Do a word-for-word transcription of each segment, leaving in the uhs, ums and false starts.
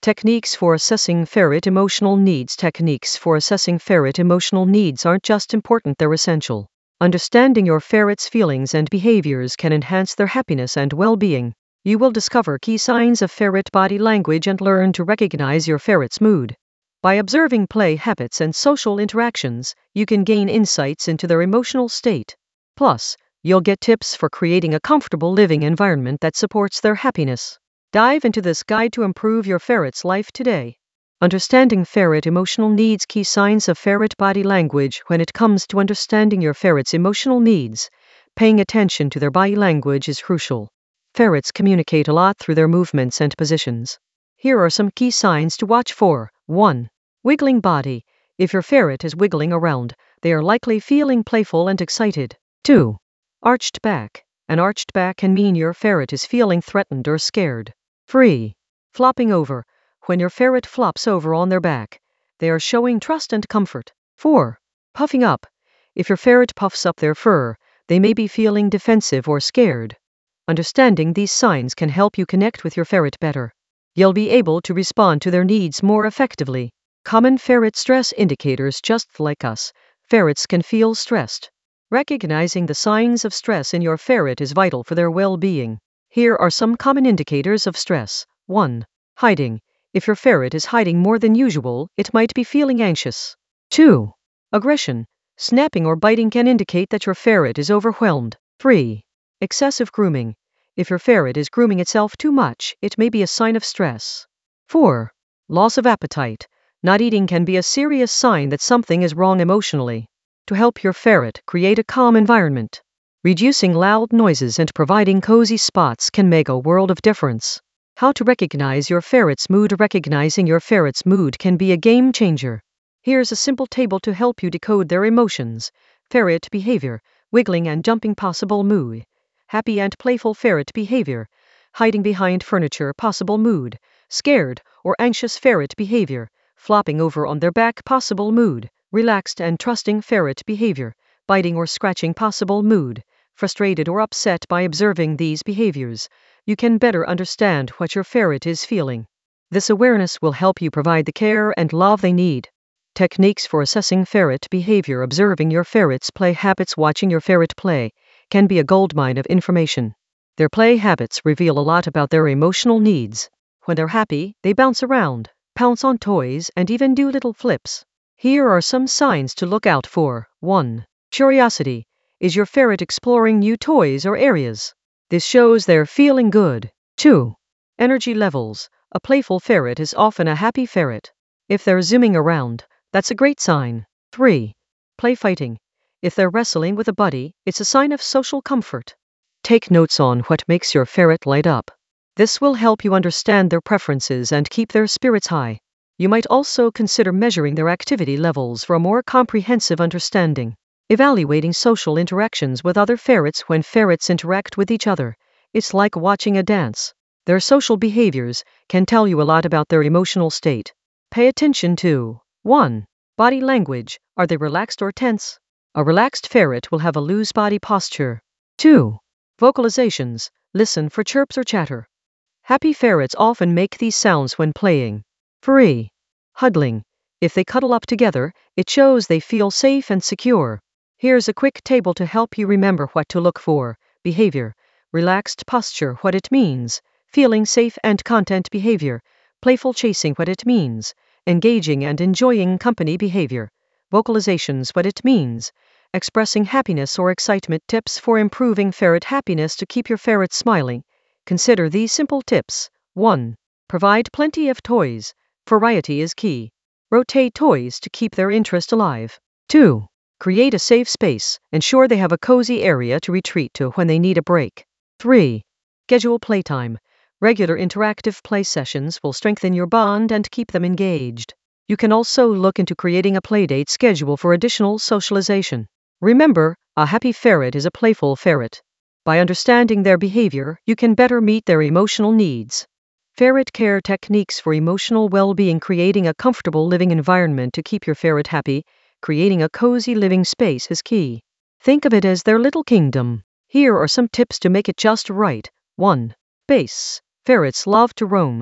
Techniques for assessing ferret emotional needs. Techniques for assessing ferret emotional needs aren't just important, they're essential. Understanding your ferret's feelings and behaviors can enhance their happiness and well-being. You will discover key signs of ferret body language and learn to recognize your ferret's mood. By observing play habits and social interactions, you can gain insights into their emotional state. Plus, you'll get tips for creating a comfortable living environment that supports their happiness. Dive into this guide to improve your ferret's life today. Understanding ferret emotional needs. Key signs of ferret body language. When it comes to understanding your ferret's emotional needs, paying attention to their body language is crucial. Ferrets communicate a lot through their movements and positions. Here are some key signs to watch for. one. Wiggling body. If your ferret is wiggling around, they are likely feeling playful and excited. two. Arched back. An arched back can mean your ferret is feeling threatened or scared. three. Flopping over. When your ferret flops over on their back, they are showing trust and comfort. four. Puffing up. If your ferret puffs up their fur, they may be feeling defensive or scared. Understanding these signs can help you connect with your ferret better. You'll be able to respond to their needs more effectively. Common ferret stress indicators. Just like us, ferrets can feel stressed. Recognizing the signs of stress in your ferret is vital for their well-being. Here are some common indicators of stress. one. Hiding. If your ferret is hiding more than usual, it might be feeling anxious. two. Aggression. Snapping or biting can indicate that your ferret is overwhelmed. three. Excessive grooming. If your ferret is grooming itself too much, it may be a sign of stress. four. Loss of appetite. Not eating can be a serious sign that something is wrong emotionally. To help your ferret create a calm environment, reducing loud noises and providing cozy spots can make a world of difference. How to recognize your ferret's mood. Recognizing your ferret's mood can be a game changer. Here's a simple table to help you decode their emotions. Ferret behavior: wiggling and jumping. Possible mood: happy and playful. Ferret behavior: hiding behind furniture. Possible mood: scared or anxious. Ferret behavior: flopping over on their back. Possible mood: relaxed and trusting. Ferret behavior: biting or scratching. Possible mood: frustrated or upset. By observing these behaviors, you can better understand what your ferret is feeling. This awareness will help you provide the care and love they need. Techniques for assessing ferret behavior. Observing your ferret's play habits. Watching your ferret play can be a goldmine of information. Their play habits reveal a lot about their emotional needs. When they're happy, they bounce around, pounce on toys, and even do little flips. Here are some signs to look out for. one. Curiosity. Is your ferret exploring new toys or areas? This shows they're feeling good. two. Energy levels. A playful ferret is often a happy ferret. If they're zooming around, that's a great sign. three. Play fighting. If they're wrestling with a buddy, it's a sign of social comfort. Take notes on what makes your ferret light up. This will help you understand their preferences and keep their spirits high. You might also consider measuring their activity levels for a more comprehensive understanding. Evaluating social interactions with other ferrets. When ferrets interact with each other, it's like watching a dance. Their social behaviors can tell you a lot about their emotional state. Pay attention to one. Body language. Are they relaxed or tense? A relaxed ferret will have a loose body posture. two. Vocalizations. Listen for chirps or chatter. Happy ferrets often make these sounds when playing. three. Huddling. If they cuddle up together, it shows they feel safe and secure. Here's a quick table to help you remember what to look for. Behavior. Relaxed posture. What it means. Feeling safe and content. Behavior. Playful chasing. What it means. Engaging and enjoying company. Behavior. Vocalizations. What it means. Expressing happiness or excitement. Tips for improving ferret happiness. To keep your ferret smiling, consider these simple tips. one. Provide plenty of toys. Variety is key. Rotate toys to keep their interest alive. two. Create a safe space. Ensure they have a cozy area to retreat to when they need a break. three. Schedule playtime. Regular interactive play sessions will strengthen your bond and keep them engaged. You can also look into creating a playdate schedule for additional socialization. Remember, a happy ferret is a playful ferret. By understanding their behavior, you can better meet their emotional needs. Ferret care techniques for emotional well-being. Creating a comfortable living environment to keep your ferret happy. Creating a cozy living space is key. Think of it as their little kingdom. Here are some tips to make it just right. one. Space. Ferrets love to roam.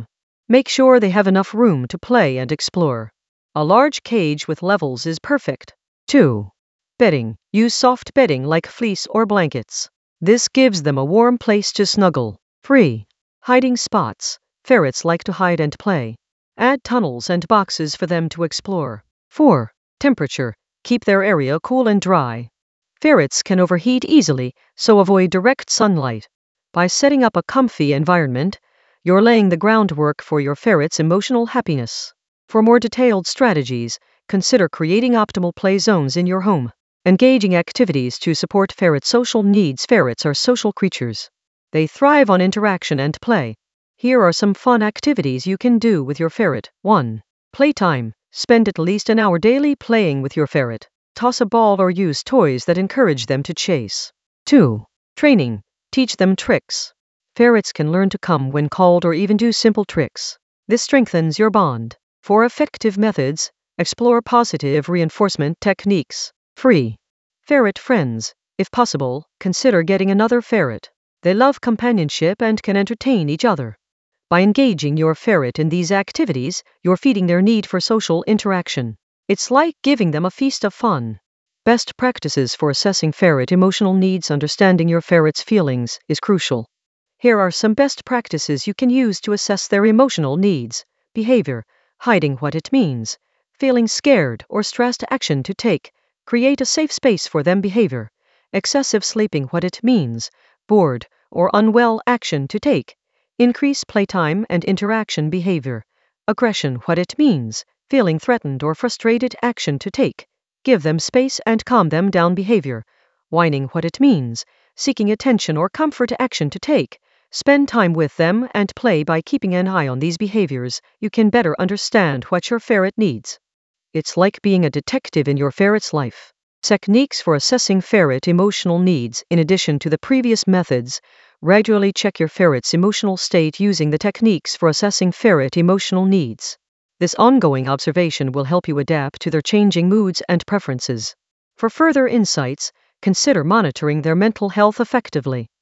Make sure they have enough room to play and explore. A large cage with levels is perfect. two. Bedding. Use soft bedding like fleece or blankets. This gives them a warm place to snuggle. three. Hiding spots. Ferrets like to hide and play. Add tunnels and boxes for them to explore. four. Temperature. Keep their area cool and dry. Ferrets can overheat easily, so avoid direct sunlight. By setting up a comfy environment, you're laying the groundwork for your ferret's emotional happiness. For more detailed strategies, consider creating optimal play zones in your home. Engaging activities to support ferret social needs. Ferrets are social creatures. They thrive on interaction and play. Here are some fun activities you can do with your ferret. one. Playtime. Spend at least an hour daily playing with your ferret. Toss a ball or use toys that encourage them to chase. two. Training. Teach them tricks. Ferrets can learn to come when called or even do simple tricks. This strengthens your bond. For effective methods, explore positive reinforcement techniques. three. Ferret friends. If possible, consider getting another ferret. They love companionship and can entertain each other. By engaging your ferret in these activities, you're feeding their need for social interaction. It's like giving them a feast of fun. Best practices for assessing ferret emotional needs. Understanding your ferret's feelings is crucial. Here are some best practices you can use to assess their emotional needs. Behavior. Hiding what it means. Feeling scared or stressed. Action to take. Create a safe space for them. Behavior. Excessive sleeping. What it means. Bored or unwell. Action to take. Increase playtime and interaction. Behavior. Aggression. What it means. Feeling threatened or frustrated. Action to take. Give them space and calm them down. Behavior. Whining. What it means. Seeking attention or comfort. Action to take. Spend time with them and play. By keeping an eye on these behaviors, you can better understand what your ferret needs. It's like being a detective in your ferret's life. Techniques for assessing ferret emotional needs. In addition to the previous methods, regularly check your ferret's emotional state using the techniques for assessing ferret emotional needs. This ongoing observation will help you adapt to their changing moods and preferences. For further insights, consider monitoring their mental health effectively.